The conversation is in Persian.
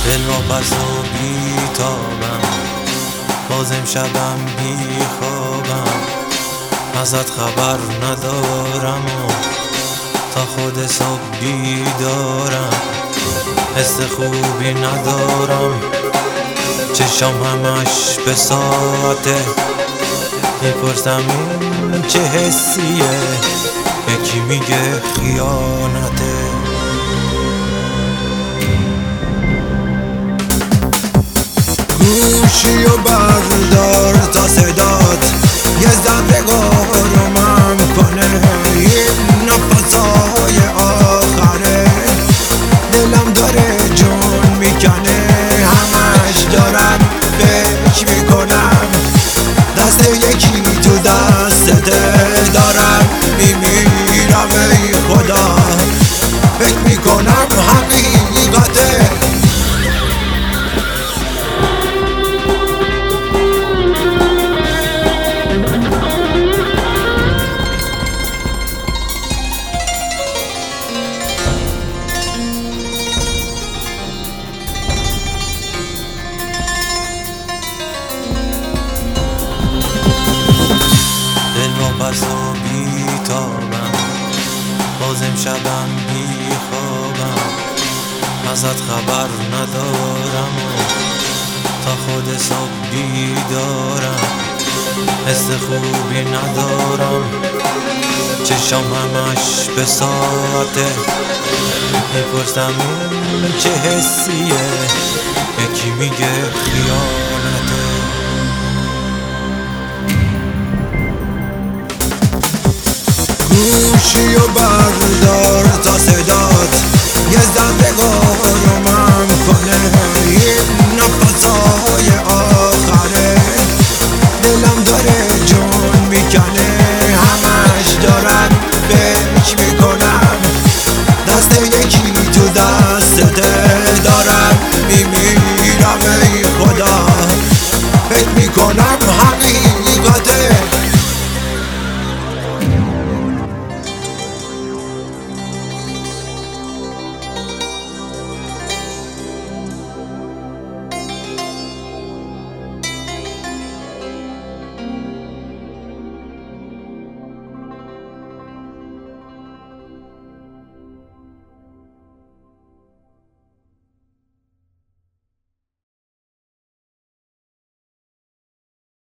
دل واپس و بیتابم، باز امشبم بیخوابم، ازت خبر ندارم و تا خود صبح بیدارم. حس خوبی ندارم، چشم همش به ساعته، میپرسم این چه حسیه، یکی میگه خیانته. گوشی و بردار تا صدات یه ذره آرومم کنه، این نفسای آخره دلم داره جون میکنه، همش دارم فکر میکنم دست یکی تو دستته، دارم میمیرم ای خدا، فکر میکنم حقیقته. واپس و بیتابم، باز امشبم بیخوابم، ازت خبر ندارم و تا خود صبح بیدارم. حس خوبی ندارم، چشم همش به ساعته، میپرسم این چه حسیه، یکی میگه خیانته. گوشی و بردار تا صدات یه ذره آرومم کنه، این نفسای آخره دلم داره جون میکنه، همش دارم فکر میکنم دست یکی